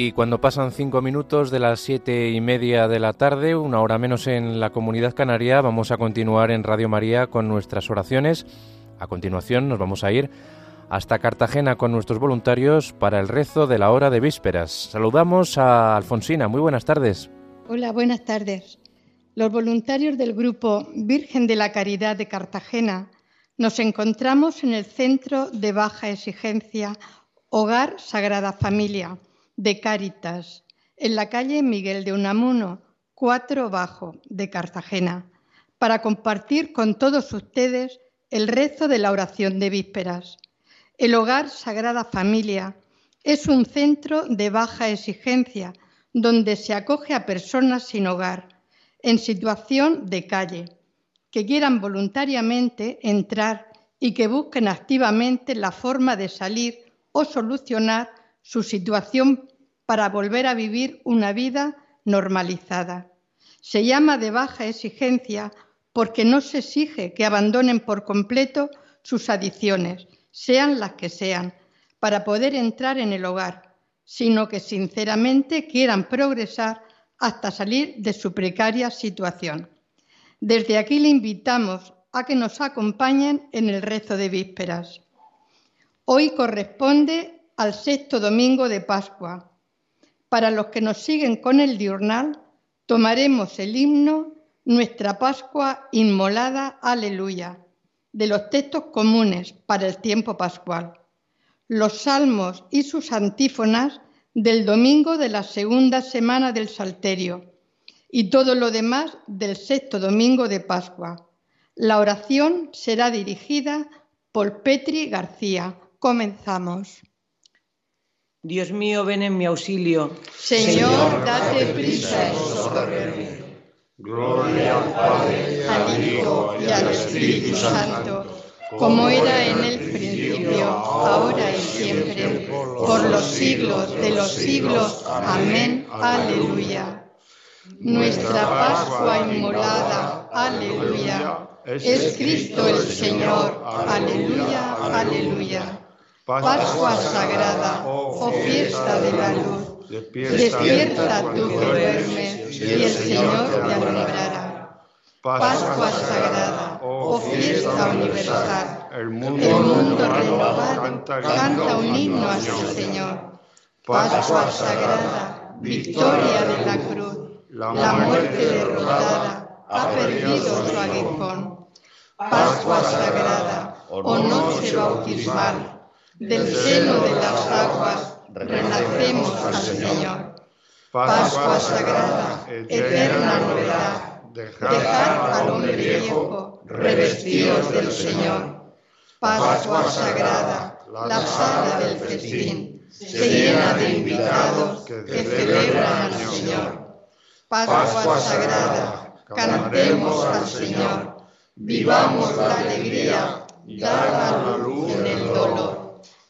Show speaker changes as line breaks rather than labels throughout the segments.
Y cuando pasan 5 minutos de las 7:30 de la tarde, una hora menos en la Comunidad Canaria, vamos a continuar en Radio María con nuestras oraciones. A continuación nos vamos a ir hasta Cartagena con nuestros voluntarios para el rezo de la hora de vísperas. Saludamos a Alfonsina. Muy buenas tardes.
Hola, buenas tardes. Los voluntarios del grupo Virgen de la Caridad de Cartagena nos encontramos en el Centro de Baja Exigencia Hogar Sagrada Familia de Cáritas, en la calle Miguel de Unamuno, 4 Bajo, de Cartagena, para compartir con todos ustedes el rezo de la oración de vísperas. El Hogar Sagrada Familia es un centro de baja exigencia donde se acoge a personas sin hogar, en situación de calle, que quieran voluntariamente entrar y que busquen activamente la forma de salir o solucionar su situación para volver a vivir una vida normalizada. Se llama de baja exigencia porque no se exige que abandonen por completo sus adicciones, sean las que sean, para poder entrar en el hogar, sino que sinceramente quieran progresar hasta salir de su precaria situación. Desde aquí le invitamos a que nos acompañen en el rezo de vísperas. Hoy corresponde al 6º domingo de Pascua. Para los que nos siguen con el diurnal, tomaremos el himno Nuestra Pascua Inmolada, Aleluya, de los textos comunes para el tiempo pascual, los salmos y sus antífonas del domingo de la segunda semana del Salterio y todo lo demás del 6º domingo de Pascua. La oración será dirigida por Petri García. Comenzamos.
Dios mío, ven en mi auxilio.
Señor, date prisa en socorrerme.
Gloria al Padre,
al Hijo y al Espíritu Santo, como era en el principio, ahora y siempre, por los siglos de los siglos. Amén. Aleluya. Nuestra Pascua inmolada, aleluya, es Cristo el Señor. Aleluya, aleluya. Pascua sagrada, oh fiesta de la luz, despierta tú que duermes, y el Señor te alumbrará. Pascua sagrada, oh fiesta universal, el mundo renovado canta un himno hacia el Señor. Pascua sagrada, victoria de la cruz, la muerte derrotada ha perdido su aguijón. Pascua sagrada, oh noche bautismal, del seno de las aguas renacemos al Señor. Pascua sagrada, eterna novedad, dejar al hombre viejo, revestidos del Señor. Pascua sagrada, la sala del festín, se llena de invitados que celebran al Señor. Pascua sagrada, cantemos al Señor, vivamos la alegría, dar la luz en el dolor.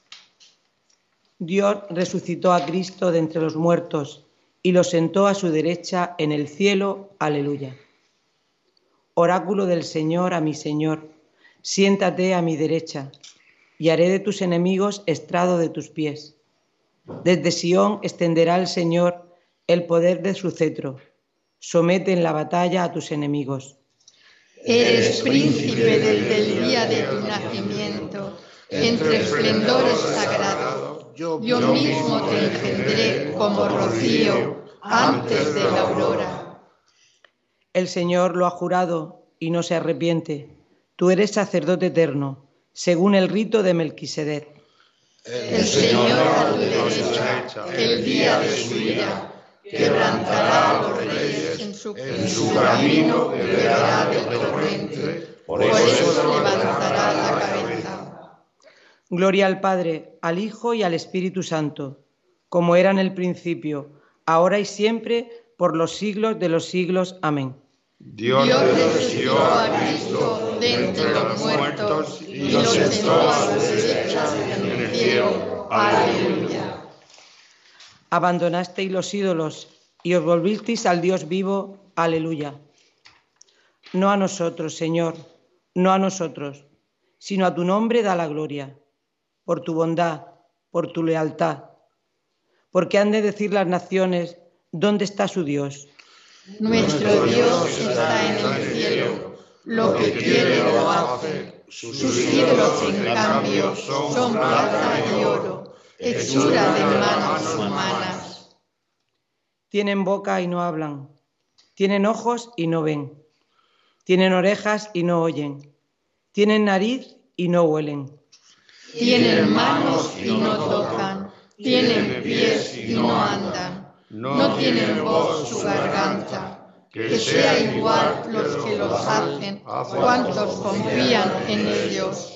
Dios resucitó a Cristo de entre los muertos y lo sentó a su derecha en el cielo. Aleluya. Oráculo del Señor a mi Señor, siéntate a mi derecha y haré de tus enemigos estrado de tus pies. Desde Sión extenderá el Señor el poder de su cetro. Somete en la batalla a tus enemigos.
Eres príncipe desde el día de tu nacimiento, entre esplendores sagrados. Yo mismo te engendré como rocío antes de la aurora.
El Señor lo ha jurado y no se arrepiente. Tú eres sacerdote eterno, según el rito de Melquisedec.
El Señor a tu derecha, el día de su ira, quebrantará a los reyes en su camino, beberá del torrente, por eso levantará la cabeza.
Gloria al Padre, al Hijo y al Espíritu Santo, como era en el principio, ahora y siempre, por los siglos de los siglos. Amén.
Dios resucitó a Cristo de entre los muertos y lo sentó a su derecha en el cielo. Aleluya.
Abandonasteis los ídolos y os volvisteis al Dios vivo. Aleluya. No a nosotros, Señor, no a nosotros, sino a tu nombre da la gloria, por tu bondad, por tu lealtad, Porque han de decir las naciones, ¿dónde está su Dios?
Nuestro Dios está en el cielo, lo que quiere lo hace. Sus ídolos, en cambio, son plata y oro, hechura de manos humanas.
Tienen boca y no hablan, tienen ojos y no ven, tienen orejas y no oyen, tienen nariz y no huelen.
Tienen manos y no tocan, tienen pies y no andan, no tienen voz su garganta. Que sea igual los que los hacen, cuantos confían en ellos.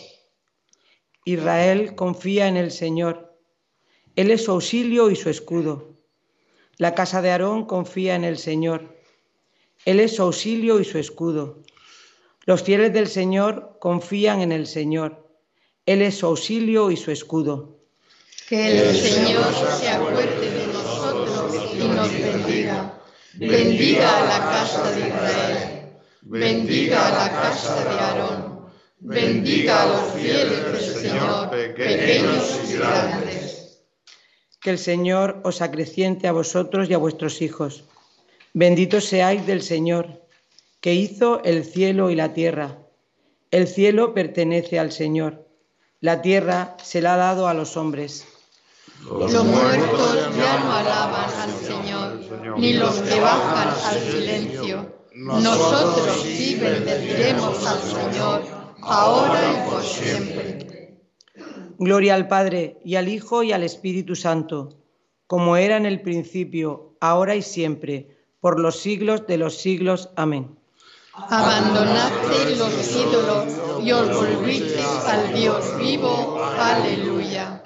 Israel confía en el Señor. Él es su auxilio y su escudo. La casa de Aarón confía en el Señor. Él es su auxilio y su escudo. Los fieles del Señor confían en el Señor. Él es su auxilio y su escudo.
Que el Señor se acuerde de nosotros y nos bendiga. Bendiga a la casa de Israel, bendiga a la casa de Aarón, bendiga a los fieles del Señor, pequeños y grandes.
Que el Señor os acreciente a vosotros y a vuestros hijos. Benditos seáis del Señor, que hizo el cielo y la tierra. El cielo pertenece al Señor, la tierra se la ha dado a los hombres.
Los muertos ya no alaban al Señor, ni los que bajan al silencio. Nosotros sí bendeciremos al Señor, ahora y por siempre.
Gloria al Padre, y al Hijo, y al Espíritu Santo, como era en el principio, ahora y siempre, por los siglos de los siglos. Amén.
Abandonaste los ídolos y os volvisteis al Dios vivo. Aleluya.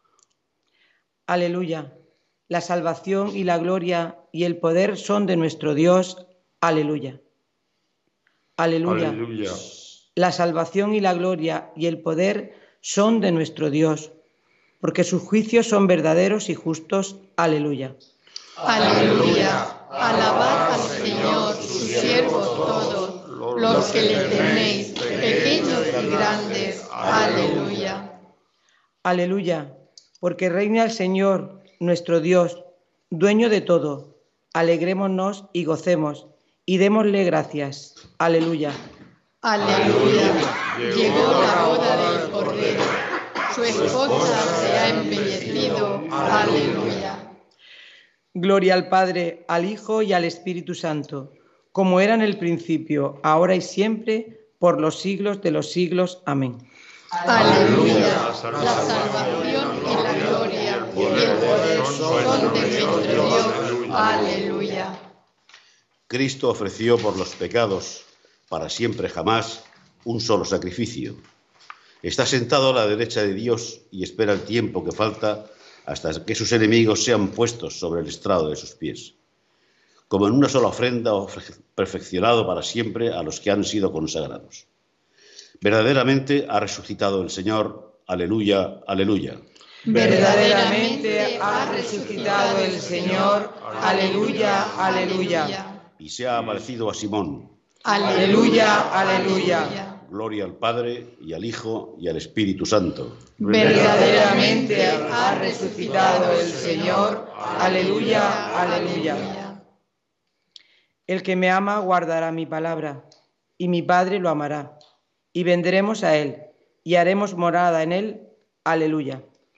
Aleluya. La salvación y la gloria y el poder son de nuestro Dios. Aleluya. Aleluya.
Aleluya.
La salvación y la gloria y el poder son de nuestro Dios, porque sus juicios son verdaderos y justos. Aleluya.
Aleluya. Alabad al Señor, sus siervos todos, los que le teméis, pequeños y grandes. Aleluya.
Aleluya. Porque reina el Señor, nuestro Dios, dueño de todo. Alegrémonos y gocemos, y démosle gracias. Aleluya.
Aleluya. Llegó la boda del Cordero. Su esposa se ha embellecido. Aleluya.
Gloria al Padre, al Hijo y al Espíritu Santo, como era en el principio, ahora y siempre, por los siglos de los siglos. Amén.
Aleluya. La salvación y la gloria y el poder son de nuestro Dios. Aleluya.
Cristo ofreció por los pecados, para siempre jamás, un solo sacrificio. Está sentado a la derecha de Dios y espera el tiempo que falta hasta que sus enemigos sean puestos sobre el estrado de sus pies. Como en una sola ofrenda, perfeccionado para siempre a los que han sido consagrados. Verdaderamente ha resucitado el Señor. Aleluya, aleluya.
Verdaderamente ha resucitado el Señor. Aleluya, aleluya.
Y se ha aparecido a Simón.
Aleluya, aleluya.
Gloria al Padre, y al Hijo, y al Espíritu Santo.
Verdaderamente ha resucitado el Señor. Aleluya, aleluya. El que me ama guardará mi palabra, y mi Padre lo amará. Y vendremos a él, y haremos morada en él. Aleluya.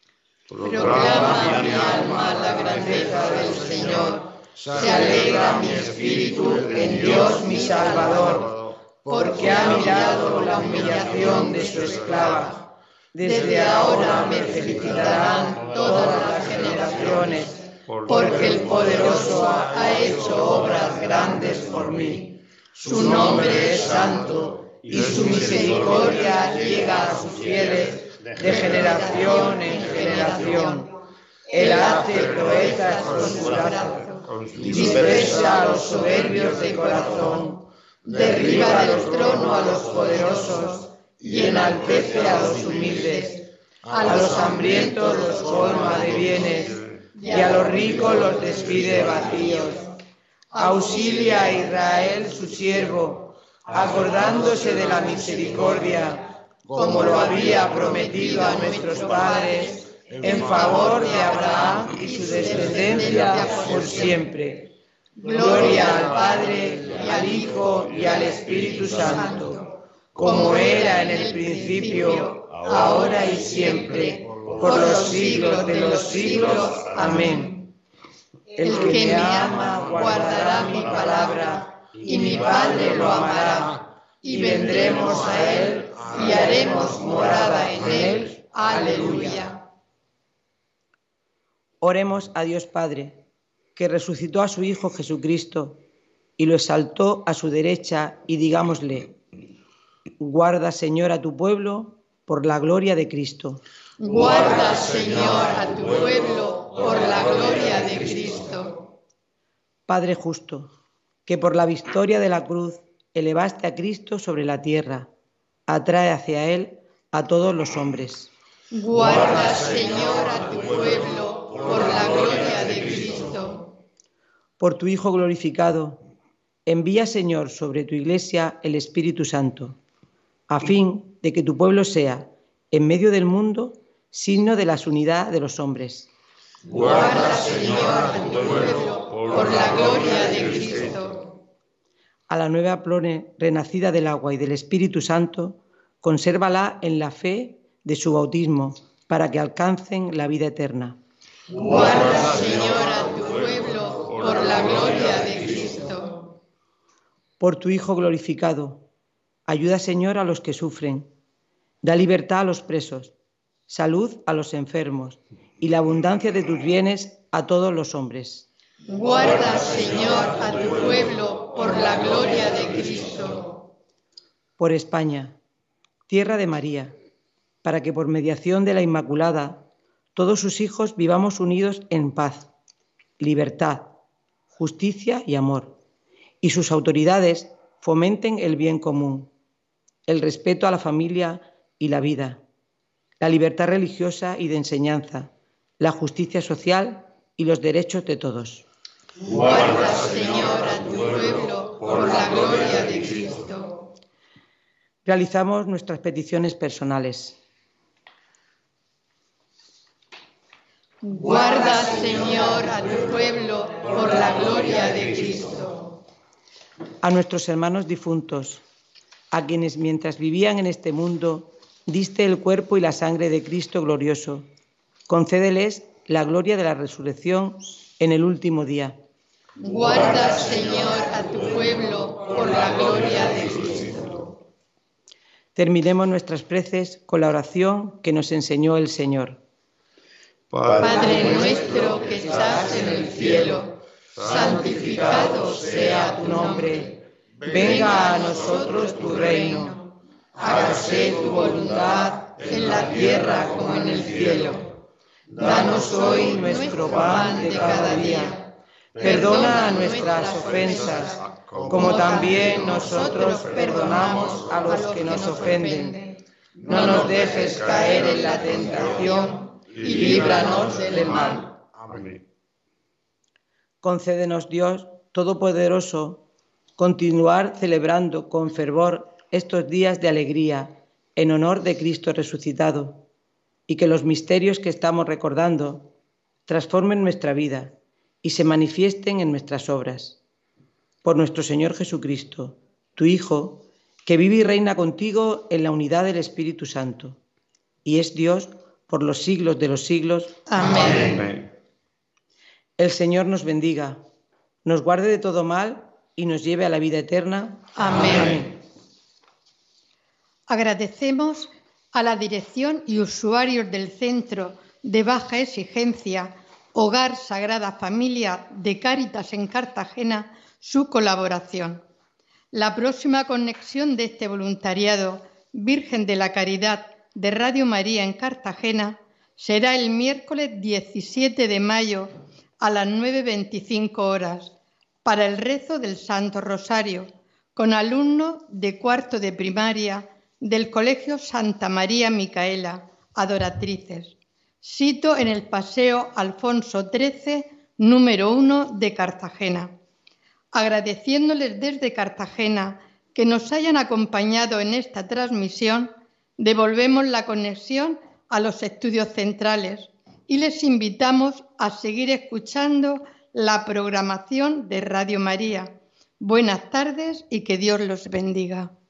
Proclama mi alma la grandeza del Señor. Se alegra mi espíritu en Dios mi Salvador, porque ha mirado la humillación de su esclava. Desde ahora me felicitarán todas las generaciones, porque el Poderoso ha hecho obras grandes por mí. Su nombre es santo, y su misericordia llega a sus fieles de generación en generación. Él hace proezas con su brazo, dispersa a los soberbios de corazón, derriba del trono a los poderosos y enaltece a los humildes. A los hambrientos los colma de bienes y a los ricos los despide vacíos. Auxilia a Israel su siervo, acordándose de la misericordia, como lo había prometido a nuestros padres,
en favor de Abraham y su descendencia por siempre. Gloria al Padre, y al Hijo, y al Espíritu Santo, como era en el principio, ahora y siempre, por los siglos de los siglos. Amén. El que me ama guardará mi palabra, y mi Padre lo amará, y vendremos a él, y haremos morada en él. Aleluya. Oremos a Dios Padre, que resucitó a su Hijo Jesucristo y lo exaltó a su derecha, y digámosle: guarda, Señor, a tu pueblo por la gloria de Cristo.
Guarda, Señor, a tu pueblo por la gloria de Cristo.
Padre justo, que por la victoria de la cruz elevaste a Cristo sobre la tierra, atrae hacia él a todos los hombres.
Guarda, Señor, a tu pueblo por la gloria de Cristo.
Por tu Hijo glorificado, envía, Señor, sobre tu Iglesia el Espíritu Santo, a fin de que tu pueblo sea, en medio del mundo, signo de la unidad de los hombres.
Guarda, Señor, a tu pueblo por la gloria de Cristo.
A la nueva prole renacida del agua y del Espíritu Santo, consérvala en la fe de su bautismo, para que alcancen la vida eterna.
Guarda, Señor, a tu pueblo por la gloria de Cristo.
Por tu Hijo glorificado, ayuda, Señor, a los que sufren, da libertad a los presos, salud a los enfermos y la abundancia de tus bienes a todos los hombres.
Guarda, Señor, a tu pueblo por la gloria de Cristo.
Por España, tierra de María, para que por mediación de la Inmaculada todos sus hijos vivamos unidos en paz, libertad, justicia y amor, y sus autoridades fomenten el bien común, el respeto a la familia y la vida, la libertad religiosa y de enseñanza, la justicia social y los derechos de todos.
Guarda, Señor, a tu pueblo por la gloria de Cristo.
Realizamos nuestras peticiones personales.
Guarda, Señor, a tu pueblo por la gloria de Cristo.
A nuestros hermanos difuntos, a quienes mientras vivían en este mundo diste el cuerpo y la sangre de Cristo glorioso, concédeles la gloria de la resurrección en el último día.
Guarda, Señor, a tu pueblo por la gloria de Cristo.
Terminemos nuestras preces con la oración que nos enseñó el Señor.
Padre nuestro que estás en el cielo, santificado sea tu nombre. Venga a nosotros tu reino. Hágase tu voluntad en la tierra como en el cielo. Danos hoy nuestro pan de cada día. Perdona nuestras ofensas, como también nosotros perdonamos a los que nos ofenden. No nos dejes caer en la tentación y líbranos del mal.
Amén.
Concédenos, Dios Todopoderoso, continuar celebrando con fervor estos días de alegría en honor de Cristo resucitado, y que los misterios que estamos recordando transformen nuestra vida y se manifiesten en nuestras obras. Por nuestro Señor Jesucristo, tu Hijo, que vive y reina contigo en la unidad del Espíritu Santo, y es Dios por los siglos de los siglos.
Amén.
Amén.
El Señor nos bendiga, nos guarde de todo mal y nos lleve a la vida eterna.
Amén. Agradecemos a la dirección y usuarios del Centro de Baja Exigencia Hogar Sagrada Familia de Cáritas en Cartagena su colaboración. La próxima conexión de este voluntariado Virgen de la Caridad de Radio María en Cartagena será el miércoles 17 de mayo a las 9:25 horas para el rezo del Santo Rosario con alumnos de cuarto de primaria del Colegio Santa María Micaela, Adoratrices, sito en el Paseo Alfonso XIII, número 1 de Cartagena. Agradeciéndoles desde Cartagena que nos hayan acompañado en esta transmisión, devolvemos la conexión a los estudios centrales, y les invitamos a seguir escuchando la programación de Radio María. Buenas tardes y que Dios los bendiga.